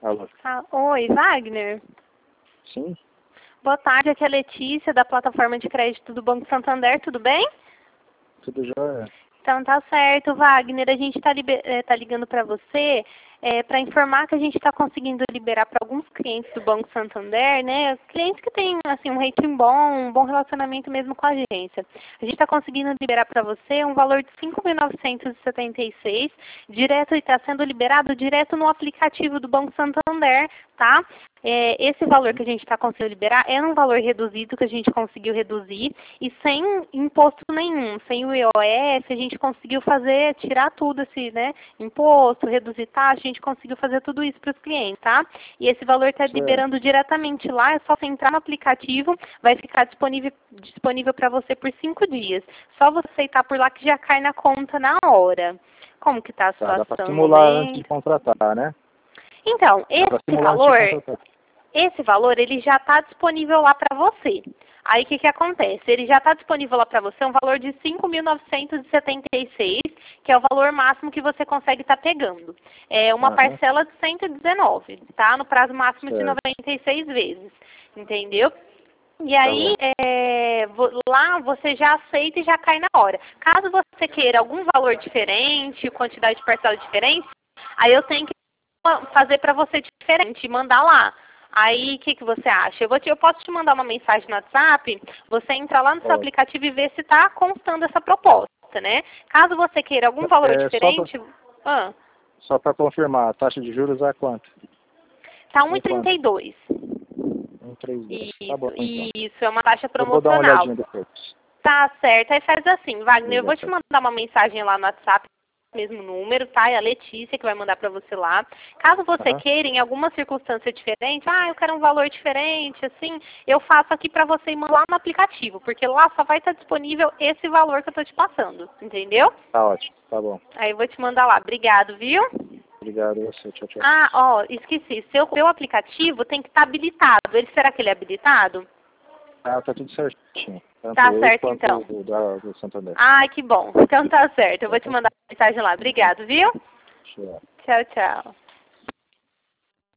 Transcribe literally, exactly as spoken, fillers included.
Alô? Ah, oi, Wagner. Sim? Boa tarde, aqui é a Letícia, da plataforma de crédito do Banco Santander, tudo bem? Tudo jóia? Então tá certo, Wagner. A gente está tá ligando para você é, para informar que a gente está conseguindo liberar para alguns clientes do Banco Santander, né? Clientes que têm assim, um rating bom, um bom relacionamento mesmo com a agência. A gente está conseguindo liberar para você um valor de cinco mil novecentos e setenta e seis reais, direto e está sendo liberado direto no aplicativo do Banco Santander, tá? É, esse valor que a gente está conseguindo liberar é um valor reduzido que a gente conseguiu reduzir e sem imposto nenhum, sem o I O F, a gente conseguiu fazer, tirar tudo esse, né, imposto, reduzir taxa, a gente conseguiu fazer tudo isso para os clientes, tá? E esse valor está liberando diretamente lá, é só você entrar no aplicativo, vai ficar disponível, disponível para você por cinco dias. Só você aceitar por lá que já cai na conta na hora. Como que está a Tá, situação dá para no simular antes de momento? contratar, né? Então, Dá para esse simular antes de valor, contratar. esse valor ele já está disponível lá para você. Aí o que, que acontece? Ele já está disponível lá para você um valor de cinco mil novecentos e setenta e seis reais, que é o valor máximo que você consegue estar tá pegando. É uma Aham, parcela de cento e dezenove, tá? No prazo máximo de certo. noventa e seis vezes, entendeu? E Tá aí, bom. é, vo- lá você já aceita e já cai na hora. Caso você queira algum valor diferente, quantidade de parcela diferente, aí eu tenho que fazer para você diferente, mandar lá. Aí, o que, que você acha? Eu, vou te, eu posso te mandar uma mensagem no WhatsApp, você entra lá no seu Ó, aplicativo e ver se está constando essa proposta, né? Caso você queira algum valor é, só para diferente, ah, só para confirmar, a taxa de juros é quanto? tá Em quanto? um e trinta e dois. Em três vezes. Tá bom, Isso, então. isso, é uma taxa Eu vou dar uma promocional. olhadinha depois. Tá certo, aí faz assim, Wagner, eu vou te Obrigado. mandar uma mensagem lá no WhatsApp, mesmo número, tá? É a Letícia que vai mandar para você lá. Caso você Aham. queira, em alguma circunstância diferente, ah, eu quero um valor diferente, assim, eu faço aqui para você e mando lá no aplicativo, porque lá só vai estar disponível esse valor que eu tô te passando, entendeu? Tá ótimo. Tá bom. Aí eu vou te mandar lá. Obrigado, viu? Obrigado a você. Tchau, tchau. Ah, ó, esqueci, seu, seu aplicativo tem que estar habilitado. Ele, será que ele é habilitado? Ah, tá tudo certinho. Tanto Tá eu certo, quanto então. o da, do Santander. Ai, que bom. Então tá certo. Eu Tá vou te bom? mandar mensagem lá. Obrigado, viu? Tchau. Tchau, tchau.